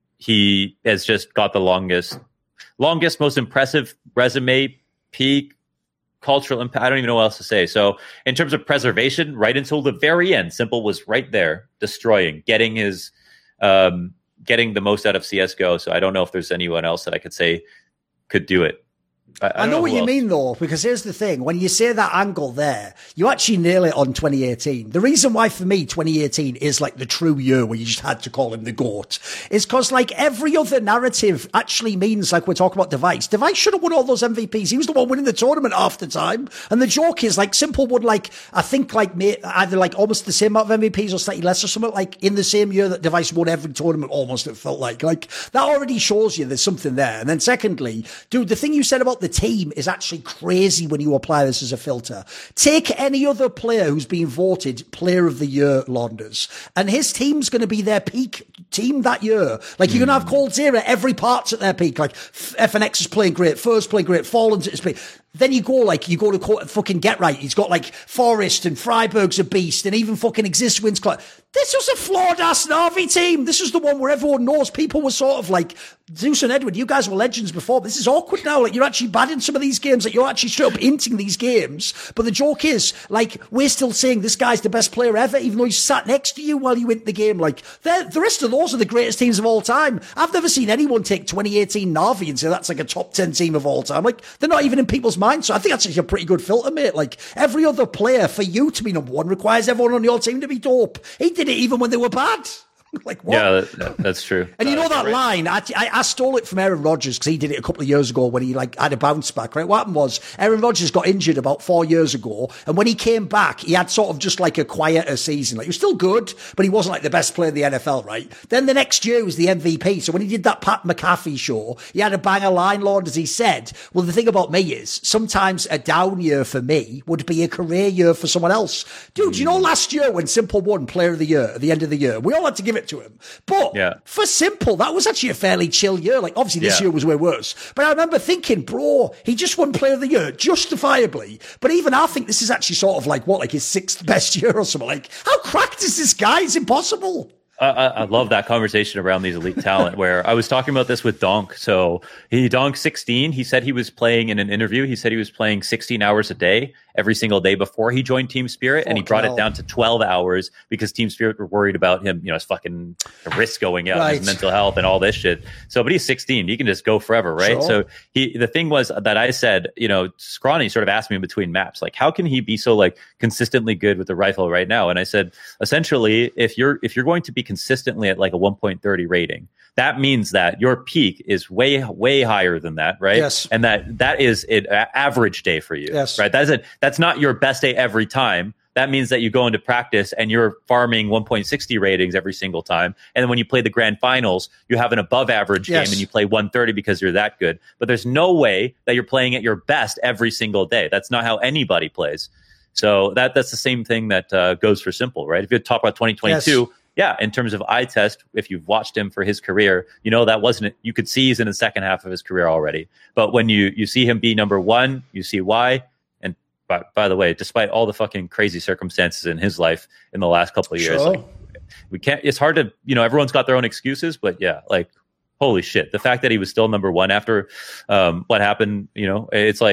he has just got the longest, longest, most impressive resume, peak, cultural impact. I don't even know what else to say. So in terms of preservation, right until the very end, Simple was right there, destroying, getting his, um, getting the most out of C S G O. So I don't know if there's anyone else that I could say could do it. I, I, I know, know what you else. mean, though, because here's the thing. When you say that angle there, you actually nail it on twenty eighteen. The reason why, for me, twenty eighteen is like the true year where you just had to call him the GOAT is because, like, every other narrative actually means, like, we're talking about Device. Device should have won all those M V Ps. He was the one winning the tournament half the time. And the joke is, like, Simple would, like, I think, like, either, like, almost the same amount of M V Ps or slightly less or something, like, in the same year that Device won every tournament almost, it felt like. Like, that already shows you there's something there. And then secondly, dude, the thing you said about the team is actually crazy when you apply this as a filter. Take any other player who's been voted player of the year, Launders, and his team's going to be their peak team that year. Like, you're mm. going to have coldzera every part's at their peak. Like, F N X is playing great, First playing great, Fallen's is playing. Then you go, like, you go to fucking Get Right. He's got, like, Forest and Freiburg's a beast, and even fucking Exist wins. This was a flawed-ass Na'Vi team. This was the one where everyone knows. People were sort of like, Zeus and Edward, you guys were legends before, but this is awkward now. Like, you're actually bad in some of these games. Like, you're actually straight up hinting these games. But the joke is, like, we're still saying this guy's the best player ever, even though he's sat next to you while you went the game. Like, the rest of those are the greatest teams of all time. I've never seen anyone take twenty eighteen Na'Vi and say that's like a top ten team of all time. Like, they're not even in people's minds. So I think that's actually a pretty good filter, mate. Like, every other player, for you to be number one, requires everyone on your team to be dope. He did it even when they were bad. Like, what? Yeah, that, that's true. And you know uh, that right. line? I, I, I stole it from Aaron Rodgers because he did it a couple of years ago when he like had a bounce back, right? What happened was Aaron Rodgers got injured about four years ago, and when he came back, he had sort of just like a quieter season. Like, he was still good, but he wasn't like the best player in the N F L, right? Then the next year was the M V P. So when he did that Pat McAfee show, he had a banger line, Lord, as he said. Well, the thing about me is sometimes a down year for me would be a career year for someone else. Dude, mm. you know last year when Simple won Player of the Year at the end of the year, we all had to give it to him. But But yeah. for Simple, that was actually a fairly chill year. Like, obviously, this yeah. year was way worse. But I remember thinking, bro, he just won Player of the Year, justifiably. But even I think this is actually sort of like, what, like his sixth best year or something. Like, how cracked is this guy? It's impossible. I, I love that conversation around these elite talent where I was talking about this with Donk. So he Donk sixteen. He said he was playing in an interview. He said he was playing sixteen hours a day every single day before he joined Team Spirit. Fuck and he brought hell. it down to twelve hours because Team Spirit were worried about him, you know, his fucking risk going out, right. his mental health and all this shit. So, but he's sixteen. He can just go forever, right? Sure. So he, the thing was that I said, you know, Scrawny sort of asked me in between maps, like, how can he be so like consistently good with the rifle right now? And I said, essentially, if you're, if you're going to be consistently at like a one point three zero rating, that means that your peak is way, way higher than that, right? Yes. And that that is an average day for you, yes. right? That is a, that's not your best day every time. That means that you go into practice and you're farming one point six zero ratings every single time. And then when you play the grand finals, you have an above average yes. game and you play one thirty because you're that good. But there's no way that you're playing at your best every single day. That's not how anybody plays. So that that's the same thing that uh, goes for Simple, right? If you talk about twenty twenty-two, yes. yeah, in terms of eye test, if you've watched him for his career, you know that wasn't, you could see he's in the second half of his career already. But when you you see him be number one, you see why. And by, by the way, despite all the fucking crazy circumstances in his life in the last couple of years, sure. like, we can't, it's hard to, you know, everyone's got their own excuses, but yeah, like, holy shit. The fact that he was still number one after um, what happened, you know, it's like,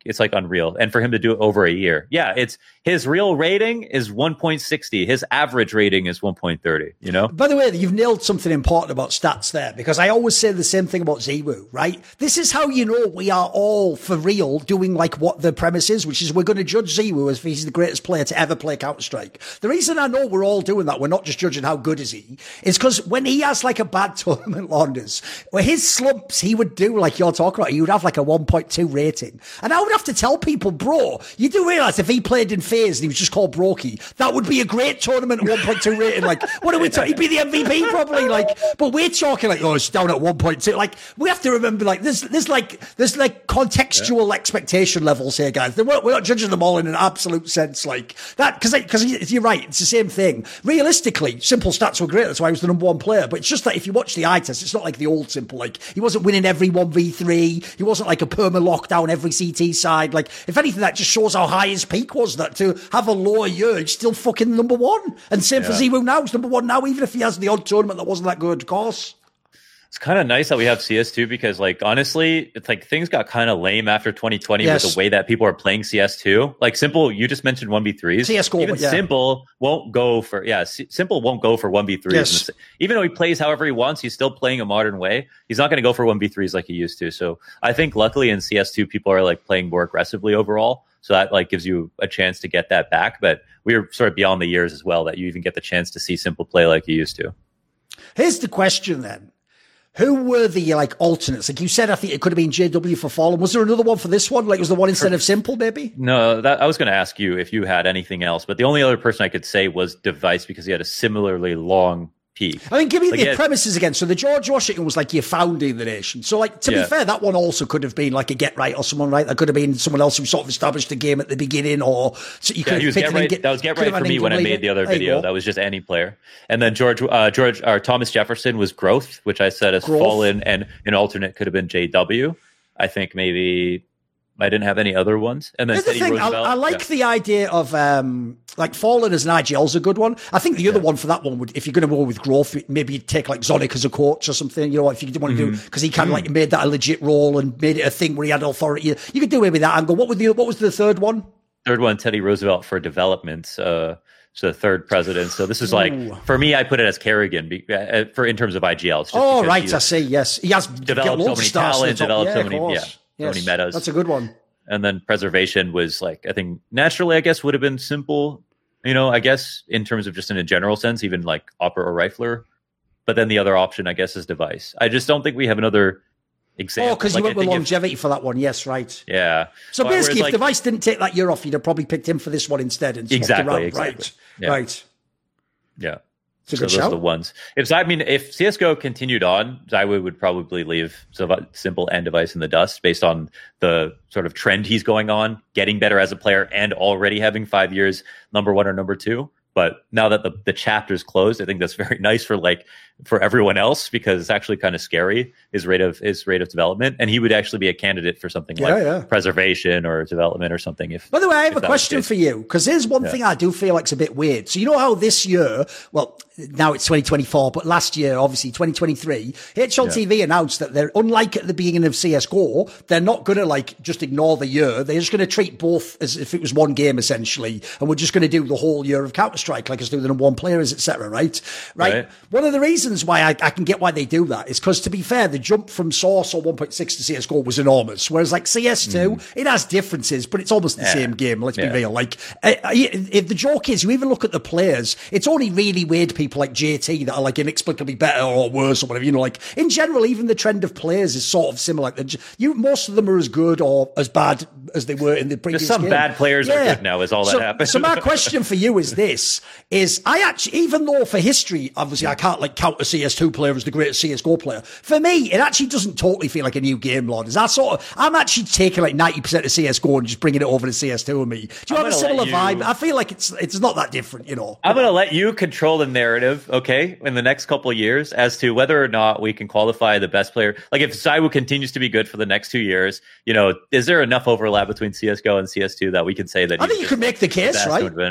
it's like unreal. And for him to do it over a year, yeah, it's his real rating is one point six zero. His average rating is one point three zero. You know. By the way, you've nailed something important about stats there, because I always say the same thing about ZywOo, right? This is how you know we are all for real doing like what the premise is, which is we're going to judge ZywOo as if he's the greatest player to ever play Counter-Strike. The reason I know we're all doing that, we're not just judging how good is he, is because when he has like a bad tournament, Launders, where his slumps, he would do like you're talking about, he would have like a one point two rating. And I would have to tell people, bro, you do realize if he played in FaZe and he was just called Brokey, that would be a great tournament at one point two rating. Like, what are we talking? He'd be the M V P probably. Like, but we're talking like, oh, it's down at one point two. Like, we have to remember, like, there's, there's like, there's like contextual yeah. expectation levels here, guys. We're, we're not judging them all in an absolute sense like that. Cause, because you're right. It's the same thing. Realistically, Simple stats were great. That's why he was the number one player. But it's just that if you watch the eye test, it's not like the old Simple. Like, he wasn't winning every one v three. He wasn't like a perma lockdown every C T side. Like, if anything, that just shows how high his peak was, that to have a lower year, he's still fucking number one. And same yeah. for ZywOo now. He's number one now, even if he has the odd tournament that wasn't that good, of course. It's kind of nice that we have C S two because, like, honestly, it's like things got kind of lame after twenty twenty yes. with the way that people are playing C S two. Like, Simple, you just mentioned one v threes. C S G O, even yeah. Simple won't go for, yeah, C- Simple won't go for one v threes. Yes. Even though he plays however he wants, he's still playing a modern way. He's not going to go for one v threes like he used to. So I think luckily in C S two, people are like playing more aggressively overall. So that like gives you a chance to get that back. But we're sort of beyond the years as well that you even get the chance to see Simple play like he used to. Here's the question then. Who were the like alternates? Like you said, I think it could have been J W for Fallen. Was there another one for this one? Like was the one instead of Simple, maybe? No, that, I was going to ask you if you had anything else, but the only other person I could say was Device because he had a similarly long peak. I mean, give me like the it, premises again. So the George Washington was like you're founding the nation. So like, to yeah. be fair, that one also could have been like a Get Right or someone, right? That could have been someone else who sort of established the game at the beginning or so you could yeah, have get right, get, that was Get Right for me when I made the other video. That was just any player. And then George, uh, George, or Thomas Jefferson was Growth, which I said has fallen, and an alternate could have been J W. I think maybe I didn't have any other ones. And then Here's the thing, I, I like yeah. the idea of um, like Fallen as an I G L is a good one. I think the other yeah. one for that one would, if you're going to go with Growth, maybe you'd take like Zonic as a coach or something. You know, if you didn't want to mm-hmm. do because he kind of mm-hmm. like made that a legit role and made it a thing where he had authority. You could do maybe that angle. What was the what was the third one? Third one, Teddy Roosevelt for development. Uh, so the third president. So this is like Ooh. for me, I put it as Kerrigan uh, for in terms of I G Ls. Oh right, I see. Yes, he has developed so many talent, developed yeah, so many, yeah. Yes, so many metas. That's a good one. And then Preservation was like, I think naturally, I guess, would have been Simple, you know, I guess, in terms of just in a general sense, even like Opera or Rifler. But then the other option, I guess, is Device. I just don't think we have another example. Oh, because like, you went with if, longevity for that one. Yes, right. Yeah. So but basically, if like, Device didn't take that year off, you'd have probably picked him for this one instead. And exactly, around. exactly. Right, yeah. right. Yeah. It's a so good those shout. are the ones. If I mean, if C S G O continued on, ZywOo would probably leave Simple and Device in the dust based on the sort of trend he's going on, getting better as a player, and already having five years number one or number two. But now that the, the chapter's closed, I think that's very nice for like for everyone else because it's actually kind of scary his rate of his rate of development, and he would actually be a candidate for something yeah, like yeah. preservation or development or something. If by the way, I have a question for you because there's one yeah. thing I do feel like it's a bit weird. So you know how this year, well, now it's twenty twenty-four, but last year, obviously twenty twenty-three, H L T V yeah. announced that they're unlike at the beginning of C S G O, they're not going to like just ignore the year. They're just going to treat both as if it was one game essentially, and we're just going to do the whole year of Counter Strike like us do the number one players, et cetera. Right? right, right. One of the reasons why I, I can get why they do that is because, to be fair, the jump from Source or one point six to C S G O was enormous. Whereas like C S two, mm. it has differences, but it's almost the yeah. same game. Let's yeah. be real. Like, uh, if the joke is, you even look at the players, it's only really weird people like J T that are like inexplicably better or worse or whatever. You know, like in general, even the trend of players is sort of similar. Like, you, most of them are as good or as bad as they were in the previous. Just some game. bad players yeah. are good now. Is all so, that happens. So my question for you is this: is I actually, even though for history, obviously I can't like count a C S two player as the greatest C S G O player. For me, it actually doesn't totally feel like a new game, Lord. Is that sort of? I'm actually taking like ninety percent of C S G O and just bringing it over to C S two with me. Do you I'm have a similar you, vibe? I feel like it's it's not that different, you know. I'm going to let you control the narrative, okay, in the next couple of years as to whether or not we can qualify the best player. Like if ZywOo continues to be good for the next two years, you know, is there enough overlap between C S G O and C S two that we can say that? I think you could make the case, right?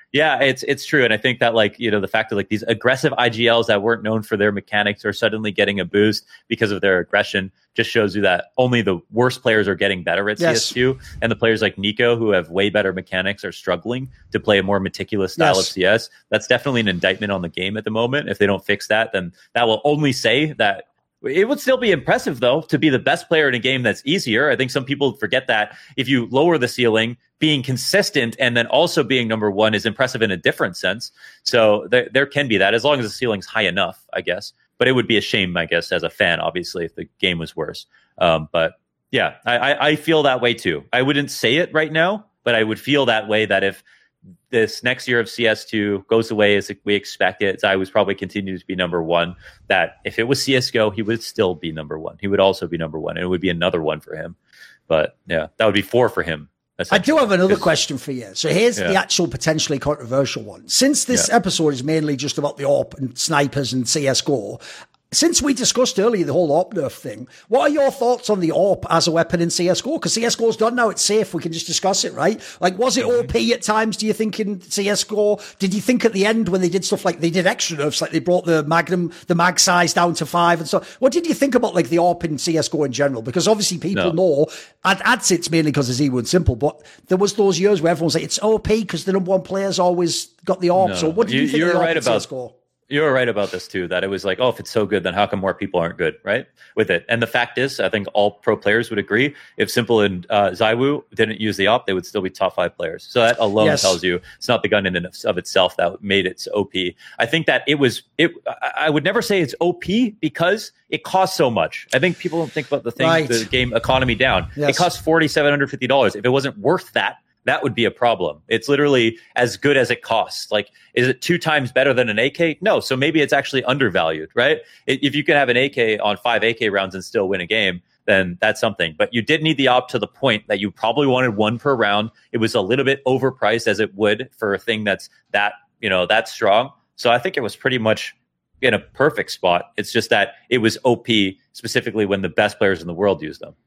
Yeah, it's it's true, and I think that like you know the fact that like these aggressive I G Ls that weren't known for their mechanics are suddenly getting a boost because of their aggression just shows you that only the worst players are getting better at yes. C S two, and the players like Nico who have way better mechanics are struggling to play a more meticulous style yes. of C S. That's definitely an indictment on the game at the moment. If they don't fix that, then that will only say that. It would still be impressive, though, to be the best player in a game that's easier. I think some people forget that if you lower the ceiling, being consistent and then also being number one is impressive in a different sense. So there, there can be that as long as the ceiling's high enough, I guess. But it would be a shame, I guess, as a fan, obviously, if the game was worse. Um, but yeah, I, I, I feel that way, too. I wouldn't say it right now, but I would feel that way that if this next year of C S two goes away as we expect it, I would probably continue to be number one. That if it was C S G O, he would still be number one. He would also be number one, and it would be another one for him. But yeah, that would be four for him. I do have another question for you. So here's yeah. the actual potentially controversial one. Since this yeah. episode is mainly just about the A W P and snipers and C S G O, since we discussed earlier the whole A W P nerf thing, what are your thoughts on the A W P as a weapon in C S G O? Because C S G O's done now, it's safe. We can just discuss it, right? Like, was it O P at times, do you think, in C S G O? Did you think at the end when they did stuff like they did extra nerfs, like they brought the Magnum, the mag size down to five and stuff? What did you think about like the A W P in C S G O in general? Because obviously people no. know, I'd, I'd say it's mainly because of Z W and Simple, but there was those years where everyone's like, it's O P because the number one player's always got the A W P. No. So what do you, you think you're of the right A W P about C S G O? You were right about this too, that it was like, oh, if it's so good, then how come more people aren't good, right? With it. And the fact is, I think all pro players would agree, if Simple and uh, ZywOo didn't use the A W P, they would still be top five players. So that alone yes. tells you it's not the gun in and of itself that made it O P. I think that it was, it. I would never say it's O P because it costs so much. I think people don't think about the thing, right. the game economy down. Yes. It costs four thousand seven hundred fifty dollars. If it wasn't worth that, that would be a problem. It's literally as good as it costs. Like, is it two times better than an A K? No. So maybe it's actually undervalued, right? If you can have an A K on five A K rounds and still win a game, then that's something. But you did need the A W P to the point that you probably wanted one per round. It was a little bit overpriced as it would for a thing that's that, you know, that strong. So I think it was pretty much in a perfect spot. It's just that it was O P specifically when the best players in the world use them.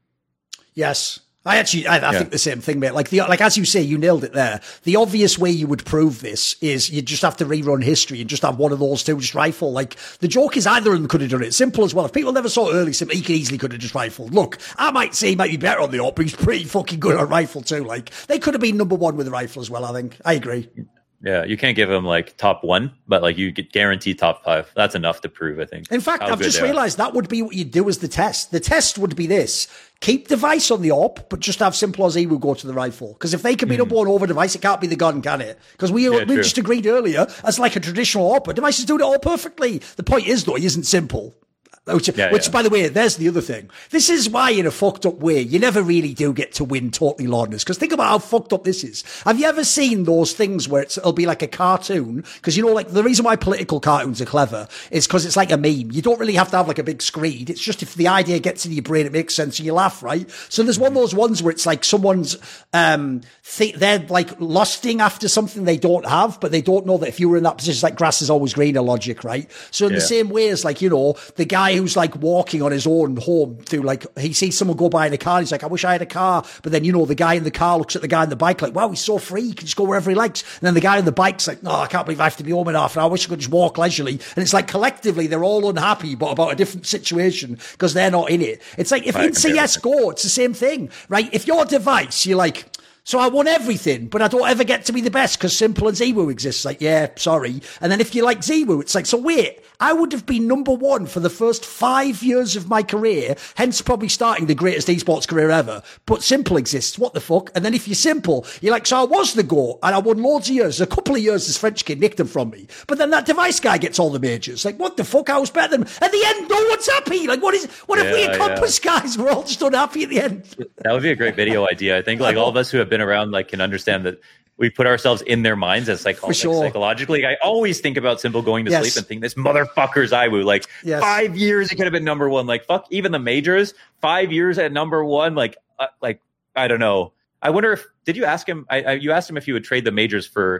Yes. I actually, I, I yeah. think the same thing, mate. Like the, like as you say, you nailed it there. The obvious way you would prove this is you just have to rerun history and just have one of those two just rifle. Like the joke is either of them could have done it. Simple as well. If people never saw early Simple, he could easily could have just rifled. Look, I might say he might be better on the A W P, but he's pretty fucking good on rifle too. Like they could have been number one with the rifle as well. I think I agree. Yeah, you can't give him like top one, but like you get guaranteed top five. That's enough to prove, I think. In fact, I've just realized that would be what you do as the test. The test would be this. Keep device on the A W P, but just have Simple or ZywOo go to the rifle. Because if they can be mm. number one over device, it can't be the gun, can it? Because we, yeah, we just agreed earlier, as like a traditional A W P, device is doing it all perfectly. The point is, though, he isn't Simple. Which, yeah, which yeah. by the way, there's the other thing. This is why, in a fucked up way, you never really do get to win totally lawless. Because think about how fucked up this is. Have you ever seen those things where it's, it'll be like a cartoon? Because, you know, like the reason why political cartoons are clever is because it's like a meme. You don't really have to have like a big screen. It's just if the idea gets into your brain, it makes sense and you laugh, right? So there's one of those ones where it's like someone's, um, th- they're like lusting after something they don't have, but they don't know that if you were in that position, it's like grass is always greener logic, right? So in yeah. the same way as like, you know, the guy who's like walking on his own home through like, he sees someone go by in a car and he's like, I wish I had a car. But then, you know, the guy in the car looks at the guy in the bike like, wow, he's so free. He can just go wherever he likes. And then the guy on the bike's like, no, I can't believe I have to be home in half an hour. I wish I could just walk leisurely. And it's like collectively, they're all unhappy, but about a different situation because they're not in it. It's like if right, in C S G O, it's the same thing, right? If your device, you're like, so I won everything, but I don't ever get to be the best because Simple and ZywOo exists. Like, yeah, sorry. And then if you like ZywOo, it's like, so wait, I would have been number one for the first five years of my career, hence probably starting the greatest esports career ever. But Simple exists. What the fuck? And then if you're Simple, you're like, so I was the GOAT and I won loads of years. A couple of years this French kid nicked them from me. But then that device guy gets all the majors. Like, what the fuck? I was better than him. At the end, no one's happy. Like, what is, what yeah, have we accomplished, yeah. guys? We're all just unhappy at the end. That would be a great video idea. I think like all of us who have been around like can understand that we put ourselves in their minds as psycho- sure. psychologically. I always think about Simple going to yes. sleep and think this motherfucker's ZywOo. Like yes. five years, it could have been number one. Like fuck, even the majors, five years at number one. Like, uh, like I don't know. I wonder if did you ask him? I, I you asked him if he would trade the majors for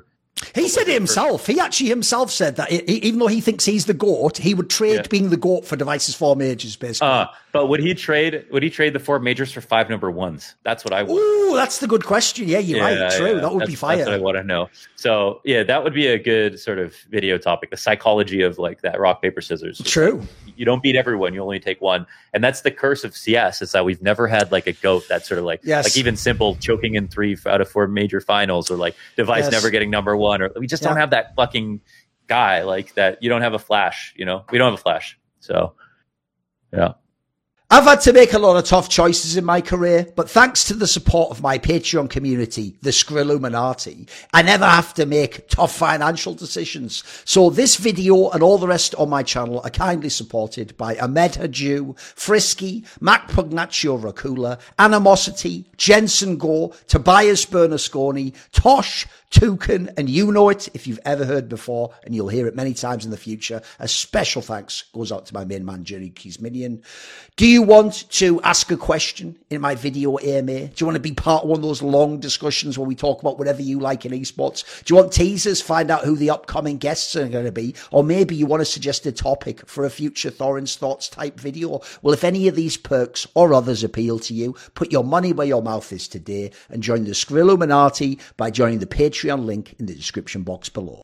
He said it himself. He actually himself said that he, even though he thinks he's the GOAT, he would trade yeah. being the GOAT for Device's four majors, basically. Uh, but would he trade Would he trade the four majors for five number ones? That's what I want. Ooh, that's the good question. Yeah, you're yeah, right. True. Yeah. That would that's, be fire. That's what I want to know. So, yeah, that would be a good sort of video topic, the psychology of like that rock, paper, scissors. True. Like, you don't beat everyone. You only take one. And that's the curse of C S, is that we've never had like a GOAT that's sort of like, yes. like even simple choking in three out of four major finals, or like Device yes. never getting number one, or we just yeah. don't have that fucking guy like that. You don't have a Flash, you know, we don't have a Flash. So, yeah. I've had to make a lot of tough choices in my career, but thanks to the support of my Patreon community, the Skrilluminati, I never have to make tough financial decisions. So this video and all the rest on my channel are kindly supported by Ahmed Haju, Frisky, Mac Pugnaccio Racula, Animosity, Jensen Go, Tobias Bernasconi, Tosh, Toucan, and you know it if you've ever heard before, and you'll hear it many times in the future. A special thanks goes out to my main man, Jerry Keysminian. Do you want to ask a question in my video A M A? Do you want to be part of one of those long discussions where we talk about whatever you like in esports? Do you want teasers, find out who the upcoming guests are going to be? Or maybe you want to suggest a topic for a future Thorin's Thoughts type video? Well, if any of these perks or others appeal to you, put your money where your mouth is today and join the Skrilluminati by joining the Patreon link in the description box below.